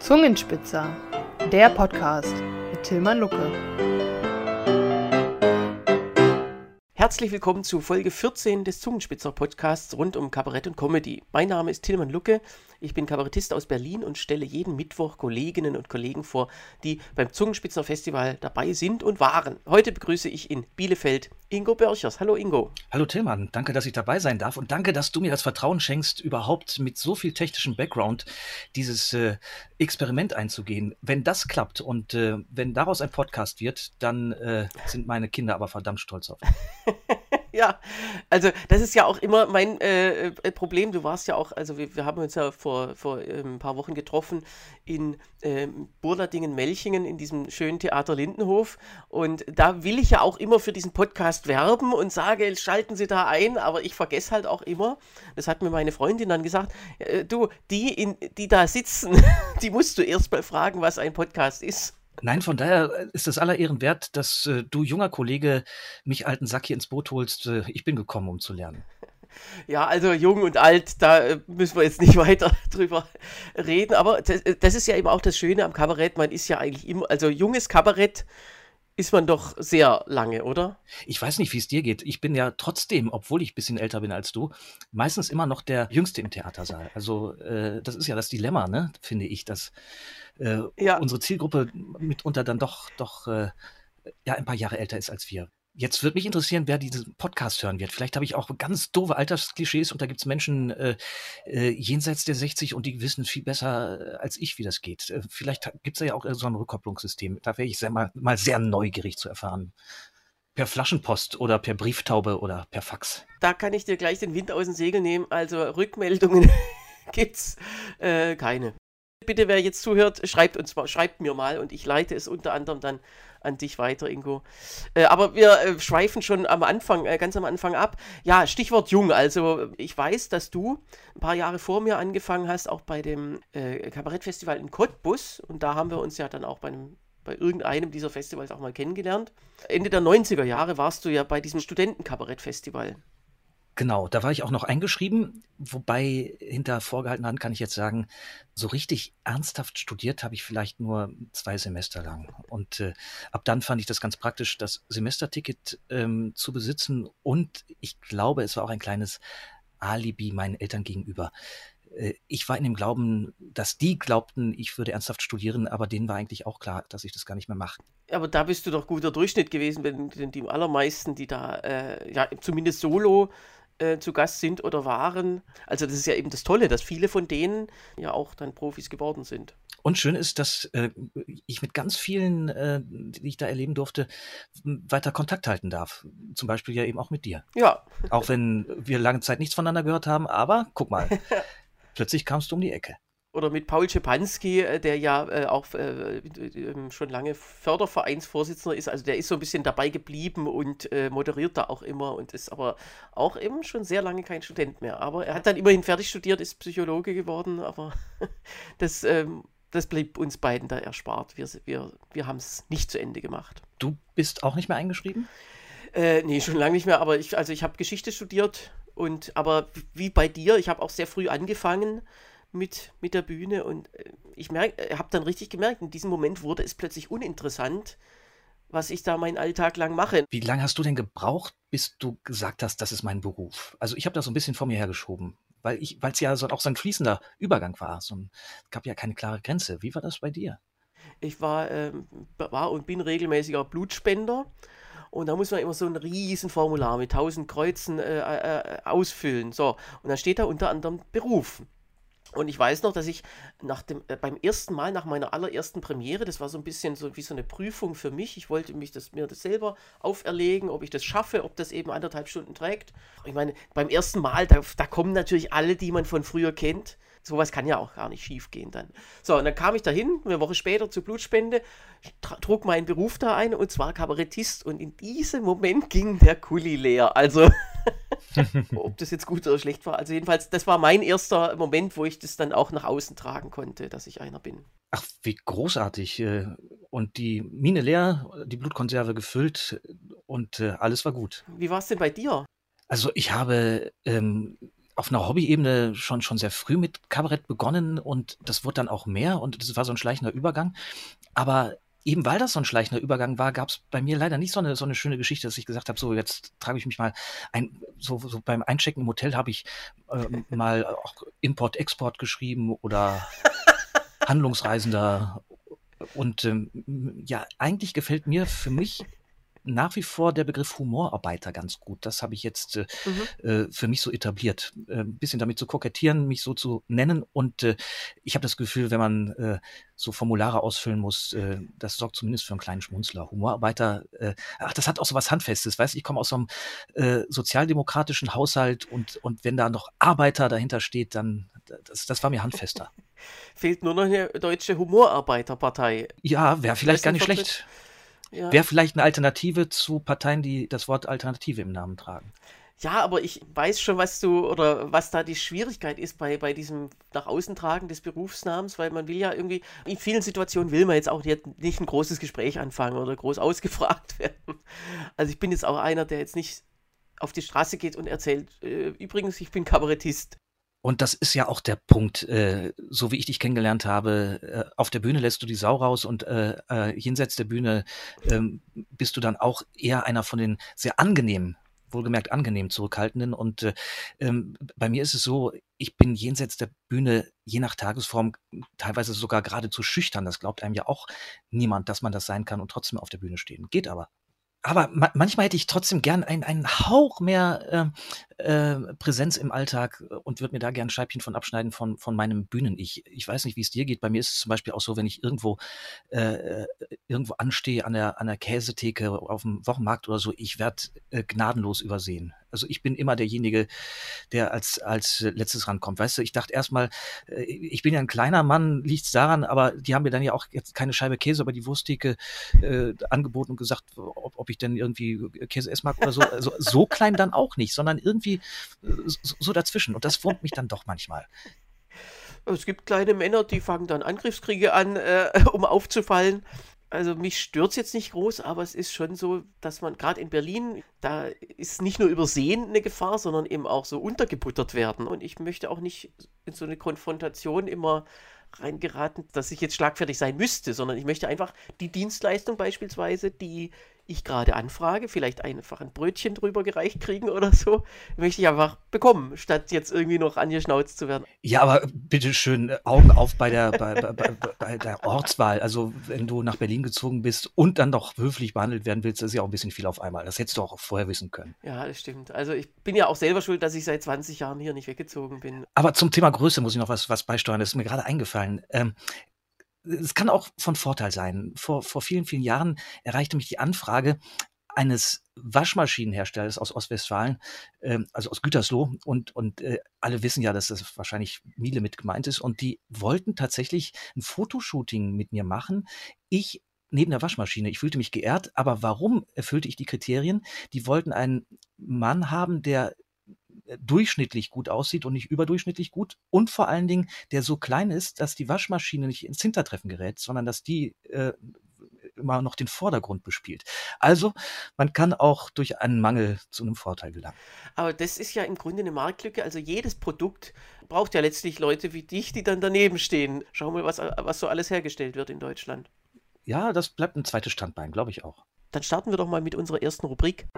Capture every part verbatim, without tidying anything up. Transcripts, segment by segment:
Zungenspitzer, der Podcast mit Tilman Lucke. Herzlich willkommen zu Folge vierzehn des Zungenspitzer-Podcasts rund um Kabarett und Comedy. Mein Name ist Tilman Lucke, ich bin Kabarettist aus Berlin und stelle jeden Mittwoch Kolleginnen und Kollegen vor, die beim Zungenspitzer-Festival dabei sind und waren. Heute begrüße ich in Bielefeld Ingo Börchers. Hallo Ingo. Hallo Tilman, danke, dass ich dabei sein darf und danke, dass du mir das Vertrauen schenkst, überhaupt mit so viel technischem Background dieses äh, Experiment einzugehen. Wenn das klappt und äh, wenn daraus ein Podcast wird, dann äh, sind meine Kinder aber verdammt stolz auf mich. Ja, also das ist ja auch immer mein äh, Problem. Du warst ja auch, also wir, wir haben uns ja vor, vor äh, ein paar Wochen getroffen in äh, Burladingen-Melchingen in diesem schönen Theater Lindenhof und da will ich ja auch immer für diesen Podcast werben und sage, schalten Sie da ein, aber ich vergesse halt auch immer, das hat mir meine Freundin dann gesagt, äh, du, die, in, die da sitzen, die musst du erst mal fragen, was ein Podcast ist. Nein, von daher ist es aller Ehren wert, dass äh, du, junger Kollege, mich alten Sack hier ins Boot holst. Äh, ich bin gekommen, um zu lernen. Ja, also jung und alt, da äh, müssen wir jetzt nicht weiter drüber reden, aber das, das ist ja eben auch das Schöne am Kabarett, man ist ja eigentlich immer, also junges Kabarett ist man doch sehr lange, oder? Ich weiß nicht, wie es dir geht. Ich bin ja trotzdem, obwohl ich ein bisschen älter bin als du, meistens immer noch der Jüngste im Theatersaal. Also äh, das ist ja das Dilemma, ne, finde ich, dass äh, Ja. unsere Zielgruppe mitunter dann doch, doch äh, ja, ein paar Jahre älter ist als wir. Jetzt würde mich interessieren, wer diesen Podcast hören wird. Vielleicht habe ich auch ganz doofe Altersklischees und da gibt es Menschen äh, äh, jenseits der sechzig und die wissen viel besser äh, als ich, wie das geht. Äh, vielleicht gibt es da ja auch äh, so ein Rückkopplungssystem. Da wäre ich sehr, mal, mal sehr neugierig zu erfahren. Per Flaschenpost oder per Brieftaube oder per Fax. Da kann ich dir gleich den Wind aus den Segeln nehmen, also Rückmeldungen gibt's äh, keine. Bitte, wer jetzt zuhört, schreibt uns mal, schreibt mir mal und ich leite es unter anderem dann an dich weiter, Ingo. Äh, aber wir äh, schweifen schon am Anfang, äh, ganz am Anfang ab. Ja, Stichwort jung. Also ich weiß, dass du ein paar Jahre vor mir angefangen hast, auch bei dem äh, Kabarettfestival in Cottbus. Und da haben wir uns ja dann auch bei einem bei irgendeinem dieser Festivals auch mal kennengelernt. Ende der neunziger Jahre warst du ja bei diesem Studentenkabarettfestival. Genau, da war ich auch noch eingeschrieben, wobei hinter vorgehaltener Hand kann ich jetzt sagen, so richtig ernsthaft studiert habe ich vielleicht nur zwei Semester lang. Und äh, ab dann fand ich das ganz praktisch, das Semesterticket ähm, zu besitzen. Und ich glaube, es war auch ein kleines Alibi meinen Eltern gegenüber. Äh, ich war in dem Glauben, dass die glaubten, ich würde ernsthaft studieren, aber denen war eigentlich auch klar, dass ich das gar nicht mehr mache. Aber da bist du doch guter Durchschnitt gewesen, wenn die, die allermeisten, die da äh, ja zumindest solo äh, zu Gast sind oder waren. Also das ist ja eben das Tolle, dass viele von denen ja auch dann Profis geworden sind. Und schön ist, dass äh, ich mit ganz vielen, äh, die ich da erleben durfte, weiter Kontakt halten darf. Zum Beispiel ja eben auch mit dir. Ja. Auch wenn wir lange Zeit nichts voneinander gehört haben, aber guck mal, plötzlich kamst du um die Ecke. Oder mit Paul Schepanski, der ja äh, auch äh, schon lange Fördervereinsvorsitzender ist. Also der ist so ein bisschen dabei geblieben und äh, moderiert da auch immer und ist aber auch eben schon sehr lange kein Student mehr. Aber er hat dann immerhin fertig studiert, ist Psychologe geworden, aber das, ähm, das blieb uns beiden da erspart. Wir, wir, wir haben es nicht zu Ende gemacht. Du bist auch nicht mehr eingeschrieben? Äh, nee, schon lange nicht mehr, aber ich, also ich habe Geschichte studiert und aber wie bei dir, ich habe auch sehr früh angefangen mit, mit der Bühne und ich habe dann richtig gemerkt, in diesem Moment wurde es plötzlich uninteressant, was ich da meinen Alltag lang mache. Wie lange hast du denn gebraucht, bis du gesagt hast, das ist mein Beruf? Also ich habe das so ein bisschen vor mir hergeschoben, weil ich, weil es ja so, auch so ein fließender Übergang war. So ein, gab ja keine klare Grenze. Wie war das bei dir? Ich war, ähm, war und bin regelmäßiger Blutspender. Und da muss man immer so ein Riesenformular mit tausend Kreuzen äh, äh, ausfüllen. So, und da steht da unter anderem Beruf. Und ich weiß noch, dass ich nach dem, äh, beim ersten Mal, nach meiner allerersten Premiere, das war so ein bisschen so wie so eine Prüfung für mich. Ich wollte mich das, mir das selber auferlegen, ob ich das schaffe, ob das eben anderthalb Stunden trägt. Ich meine, beim ersten Mal, da, da kommen natürlich alle, die man von früher kennt. Sowas kann ja auch gar nicht schief gehen dann. So, und dann kam ich dahin, eine Woche später zur Blutspende, trug meinen Beruf da ein und zwar Kabarettist. Und in diesem Moment ging der Kuli leer. Also, ob das jetzt gut oder schlecht war. Also jedenfalls, das war mein erster Moment, wo ich das dann auch nach außen tragen konnte, dass ich einer bin. Ach, wie großartig. Und die Mine leer, die Blutkonserve gefüllt und alles war gut. Wie war es denn bei dir? Also ich habe ähm, auf einer Hobbyebene schon, schon sehr früh mit Kabarett begonnen und das wurde dann auch mehr und das war so ein schleichender Übergang. Aber eben weil das so ein schleichender Übergang war, gab es bei mir leider nicht so eine, so eine schöne Geschichte, dass ich gesagt habe, so jetzt trage ich mich mal ein, so, so beim Einchecken im Hotel habe ich ähm, mal auch Import-Export geschrieben oder Handlungsreisender. Und ähm, ja, eigentlich gefällt mir für mich nach wie vor der Begriff Humorarbeiter ganz gut. Das habe ich jetzt äh, Mhm. äh, für mich so etabliert. Äh, ein bisschen damit zu kokettieren, mich so zu nennen. Und äh, ich habe das Gefühl, wenn man äh, so Formulare ausfüllen muss, äh, das sorgt zumindest für einen kleinen Schmunzler. Humorarbeiter, äh, ach, das hat auch so was Handfestes. Weißt, ich komme aus so einem äh, sozialdemokratischen Haushalt und, und wenn da noch Arbeiter dahinter steht, dann, das, das war mir handfester. Fehlt nur noch eine deutsche Humorarbeiterpartei. Ja, wäre vielleicht gar nicht Pressevertritt. schlecht. Ja. Wäre vielleicht eine Alternative zu Parteien, die das Wort Alternative im Namen tragen. Ja, aber ich weiß schon, was du oder was da die Schwierigkeit ist bei, bei diesem nach außen tragen des Berufsnamens, weil man will ja irgendwie, in vielen Situationen will man jetzt auch nicht, nicht ein großes Gespräch anfangen oder groß ausgefragt werden. Also ich bin jetzt auch einer, der jetzt nicht auf die Straße geht und erzählt, äh, übrigens, ich bin Kabarettist. Und das ist ja auch der Punkt, äh, so wie ich dich kennengelernt habe, äh, auf der Bühne lässt du die Sau raus und äh, äh, jenseits der Bühne ähm, bist du dann auch eher einer von den sehr angenehmen, wohlgemerkt angenehm zurückhaltenden. Und äh, ähm, bei mir ist es so, ich bin jenseits der Bühne, je nach Tagesform, teilweise sogar geradezu schüchtern. Das glaubt einem ja auch niemand, dass man das sein kann und trotzdem auf der Bühne stehen. Geht aber. Aber ma manchmal hätte ich trotzdem gern ein einen Hauch mehr, äh, äh, Präsenz im Alltag und würde mir da gern 'n Scheibchen von abschneiden von von meinem Bühnen-Ich. Ich weiß nicht, wie es dir geht. Bei mir ist es zum Beispiel auch so, wenn ich irgendwo äh, äh, irgendwo anstehe an der an der Käsetheke auf'm Wochenmarkt oder so, ich werde, äh, gnadenlos übersehen. Also, ich bin immer derjenige, der als als Letztes rankommt. Weißt du, ich dachte erst mal, äh, ich bin ja 'n kleiner Mann, liegt's daran, aber die haben mir dann ja auch jetzt keine Scheibe Käse über die Wursttheke, äh, angeboten und gesagt, ob ob ich denn irgendwie Käse essen mag oder so. Also, so klein dann auch nicht, sondern irgendwie äh, so so dazwischen. Und das wurmt mich dann doch manchmal. Es gibt kleine Männer, die fangen dann Angriffskriege an, äh, um aufzufallen. Also mich stört es jetzt nicht groß, aber es ist schon so, dass man gerade in Berlin, da ist nicht nur Übersehen eine Gefahr, sondern eben auch so untergebuttert werden. Und ich möchte auch nicht in so eine Konfrontation immer reingeraten, dass ich jetzt schlagfertig sein müsste, sondern ich möchte einfach die Dienstleistung beispielsweise, die ich gerade anfrage, vielleicht einfach ein Brötchen drüber gereicht kriegen oder so, möchte ich einfach bekommen, statt jetzt irgendwie noch angeschnauzt zu werden. Ja, aber bitte schön, Augen auf bei der bei bei bei bei der Ortswahl. Also, wenn du nach Berlin gezogen bist und dann noch höflich behandelt werden willst, das ist ja auch ein bisschen viel auf einmal. Das hättest du auch vorher wissen können. Ja, das stimmt. Also ich bin ja auch selber schuld, dass ich seit zwanzig Jahren hier nicht weggezogen bin. Aber zum Thema Größe muss ich noch was was beisteuern. Das ist mir gerade eingefallen. Ähm, es kann auch von Vorteil sein. Vor vor vielen, vielen Jahren erreichte mich die Anfrage eines Waschmaschinenherstellers aus Ostwestfalen, ähm, also aus Gütersloh und und, äh, alle wissen ja, dass das wahrscheinlich Miele mit gemeint ist und die wollten tatsächlich ein Fotoshooting mit mir machen. Ich neben der Waschmaschine. Ich fühlte mich geehrt, aber warum erfüllte ich die Kriterien? Die wollten einen Mann haben, der äh, durchschnittlich gut aussieht und nicht überdurchschnittlich gut und vor allen Dingen, der so klein ist, dass die Waschmaschine nicht ins Hintertreffen gerät, sondern dass die äh, immer noch den Vordergrund bespielt. Also, man kann auch durch einen Mangel zu einem Vorteil gelangen. Aber das ist ja im Grunde eine Marktlücke. Also jedes Produkt braucht ja letztlich Leute wie dich, die dann daneben stehen. Schau mal, was, was so alles hergestellt wird in Deutschland. Ja, das bleibt ein zweites Standbein, glaube ich auch. Dann starten wir doch mal mit unserer ersten Rubrik.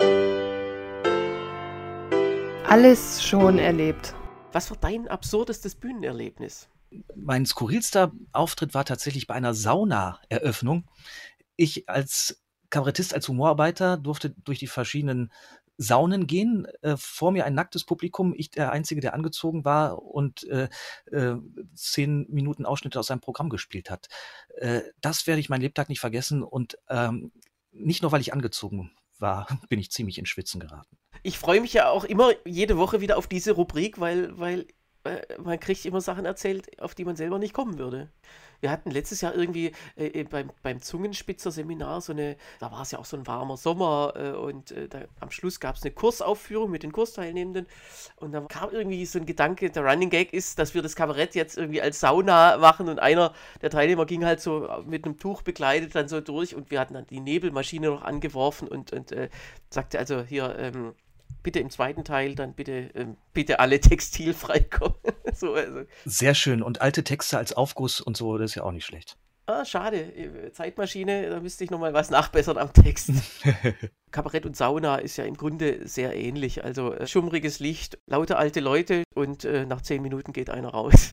Alles schon erlebt. Was war dein absurdestes Bühnenerlebnis? Mein skurrilster Auftritt war tatsächlich bei einer Saunaeröffnung. Ich als Kabarettist, als Humorarbeiter durfte durch die verschiedenen Saunen gehen. Äh, vor mir ein nacktes Publikum, ich der Einzige, der angezogen war und äh, äh, zehn Minuten Ausschnitte aus seinem Programm gespielt hat. Äh, das werde ich mein Lebtag nicht vergessen und ähm, nicht nur, weil ich angezogen war, bin ich ziemlich ins Schwitzen geraten. Ich freue mich ja auch immer jede Woche wieder auf diese Rubrik, weil, weil äh, man kriegt immer Sachen erzählt, auf die man selber nicht kommen würde. Wir hatten letztes Jahr irgendwie äh, beim, beim Zungenspitzer-Seminar so eine, da war es ja auch so ein warmer Sommer äh, und äh, da, am Schluss gab es eine Kursaufführung mit den Kursteilnehmenden und da kam irgendwie so ein Gedanke, der Running Gag ist, dass wir das Kabarett jetzt irgendwie als Sauna machen und einer der Teilnehmer ging halt so mit einem Tuch bekleidet dann so durch und wir hatten dann die Nebelmaschine noch angeworfen und, und äh, sagte also hier, ähm, bitte im zweiten Teil dann bitte, ähm, bitte alle textilfrei kommen. so, also. Sehr schön. Und alte Texte als Aufguss und so, das ist ja auch nicht schlecht. Ah, schade. Zeitmaschine, da müsste ich nochmal was nachbessern am Text. Kabarett und Sauna ist ja im Grunde sehr ähnlich. Also äh, schummriges Licht, laute alte Leute und äh, nach zehn Minuten geht einer raus.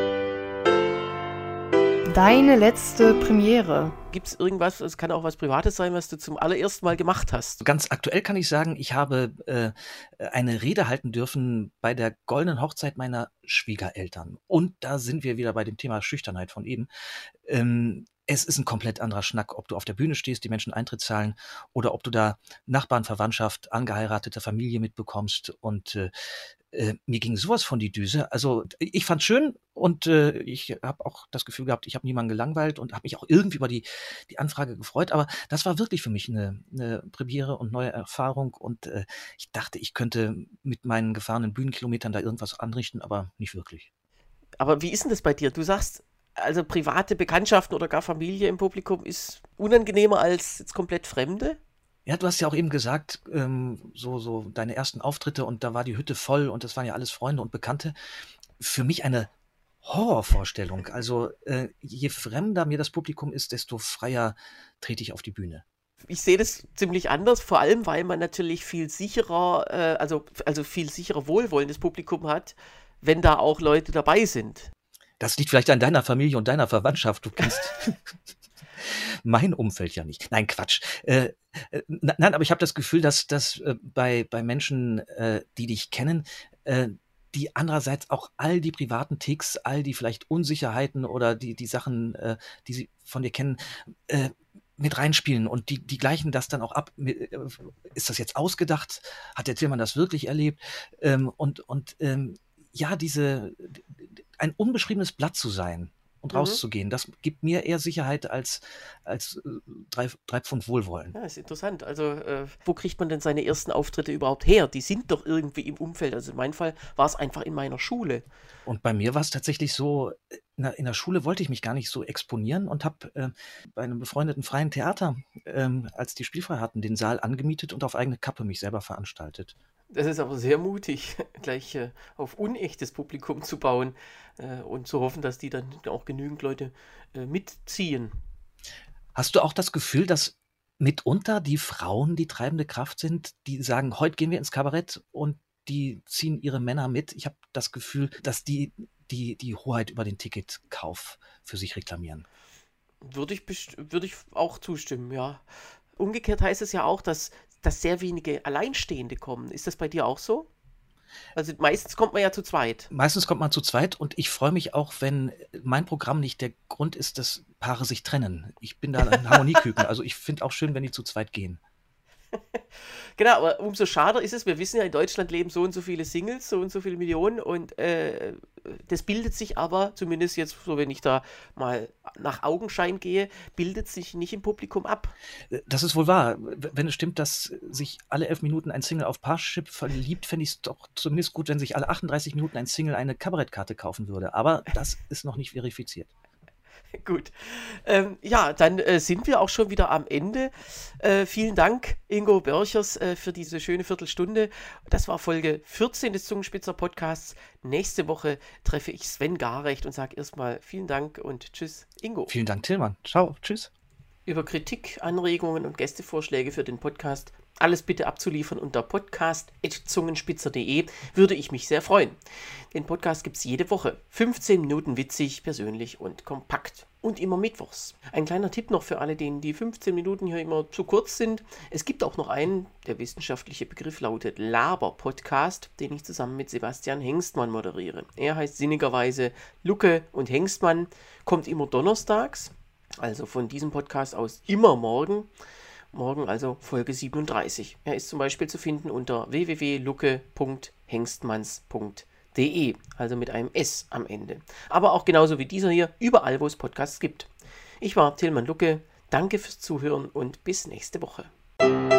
Deine letzte Premiere. Gibt es irgendwas, es kann auch was Privates sein, was du zum allerersten Mal gemacht hast? Ganz aktuell kann ich sagen, ich habe äh, eine Rede halten dürfen bei der goldenen Hochzeit meiner Schwiegereltern. Und da sind wir wieder bei dem Thema Schüchternheit von eben. Ähm, es ist ein komplett anderer Schnack, ob du auf der Bühne stehst, die Menschen Eintritt zahlen oder ob du da Nachbarn, Verwandtschaft, angeheiratete Familie mitbekommst. Und äh, äh, mir ging sowas von die Düse. Also ich fand's schön und äh, ich habe auch das Gefühl gehabt, ich habe niemanden gelangweilt und habe mich auch irgendwie über die, die Anfrage gefreut. Aber das war wirklich für mich eine, eine Premiere und neue Erfahrung. Und äh, ich dachte, ich könnte mit meinen gefahrenen Bühnenkilometern da irgendwas anrichten, aber nicht wirklich. Aber wie ist denn das bei dir? Du sagst, also private Bekanntschaften oder gar Familie im Publikum ist unangenehmer als jetzt komplett Fremde? Ja, du hast ja auch eben gesagt, ähm, so, so deine ersten Auftritte und da war die Hütte voll und das waren ja alles Freunde und Bekannte. Für mich eine Horrorvorstellung. Also äh, je fremder mir das Publikum ist, desto freier trete ich auf die Bühne. Ich sehe das ziemlich anders, vor allem weil man natürlich viel sicherer, äh, also, also viel sicherer wohlwollendes Publikum hat, wenn da auch Leute dabei sind. Das liegt vielleicht an deiner Familie und deiner Verwandtschaft. Du kennst mein Umfeld ja nicht. Nein, Quatsch. Äh, äh, nein, aber ich habe das Gefühl, dass, dass äh, bei, bei Menschen, äh, die dich kennen, äh, die andererseits auch all die privaten Ticks, all die vielleicht Unsicherheiten oder die, die Sachen, äh, die sie von dir kennen, äh, mit reinspielen und die, die gleichen das dann auch ab. Ist das jetzt ausgedacht? Hat der Tillmann das wirklich erlebt? Ähm, und und ähm, ja, diese ein unbeschriebenes Blatt zu sein und Mhm. rauszugehen, das gibt mir eher Sicherheit als, als äh, drei, drei Pfund Wohlwollen. Ja, ist interessant. Also, äh, wo kriegt man denn seine ersten Auftritte überhaupt her? Die sind doch irgendwie im Umfeld. Also in meinem Fall war es einfach in meiner Schule. Und bei mir war es tatsächlich so, in der, in der Schule wollte ich mich gar nicht so exponieren und habe äh, bei einem befreundeten freien Theater, ähm, als die spielfrei hatten, den Saal angemietet und auf eigene Kappe mich selber veranstaltet. Das ist aber sehr mutig, gleich äh, auf unechtes Publikum zu bauen äh, und zu hoffen, dass die dann auch genügend Leute äh, mitziehen. Hast du auch das Gefühl, dass mitunter die Frauen die treibende Kraft sind, die sagen, heute gehen wir ins Kabarett und die ziehen ihre Männer mit? Ich habe das Gefühl, dass die, die die Hoheit über den Ticketkauf für sich reklamieren. Würde ich, best- würde ich auch zustimmen, ja. Umgekehrt heißt es ja auch, dass, dass sehr wenige Alleinstehende kommen. Ist das bei dir auch so? Also meistens kommt man ja zu zweit. Meistens kommt man zu zweit und ich freue mich auch, wenn mein Programm nicht der Grund ist, dass Paare sich trennen. Ich bin da ein Harmonieküken. Also ich finde auch schön, wenn die zu zweit gehen. Genau, aber umso schade ist es, wir wissen ja, in Deutschland leben so und so viele Singles, so und so viele Millionen und äh, das bildet sich aber, zumindest jetzt, so wenn ich da mal nach Augenschein gehe, bildet sich nicht im Publikum ab. Das ist wohl wahr. Wenn es stimmt, dass sich alle elf Minuten ein Single auf Parship verliebt, fände ich es doch zumindest gut, wenn sich alle achtunddreißig Minuten ein Single eine Kabarettkarte kaufen würde. Aber das ist noch nicht verifiziert. Gut. Ähm, ja, dann äh, sind wir auch schon wieder am Ende. Äh, vielen Dank, Ingo Börchers, äh, für diese schöne Viertelstunde. Das war Folge vierzehn des Zungenspitzer Podcasts. Nächste Woche treffe ich Sven Garecht und sage erstmal vielen Dank und tschüss, Ingo. Vielen Dank, Tillmann. Ciao, tschüss. Über Kritik, Anregungen und Gästevorschläge für den Podcast alles bitte abzuliefern unter podcast at zungenspitzer punkt de, würde ich mich sehr freuen. Den Podcast gibt es jede Woche. fünfzehn Minuten witzig, persönlich und kompakt. Und immer mittwochs. Ein kleiner Tipp noch für alle, denen die fünfzehn Minuten hier immer zu kurz sind. Es gibt auch noch einen, der wissenschaftliche Begriff lautet Laber-Podcast, den ich zusammen mit Sebastian Hengstmann moderiere. Er heißt sinnigerweise Lucke und Hengstmann, kommt immer donnerstags. Also von diesem Podcast aus immer morgen. Morgen also Folge siebenunddreißig. Er ist zum Beispiel zu finden unter w w w punkt lucke punkt hengstmanns punkt de, also mit einem S am Ende. Aber auch genauso wie dieser hier, überall wo es Podcasts gibt. Ich war Tillmann Lucke, danke fürs Zuhören und bis nächste Woche.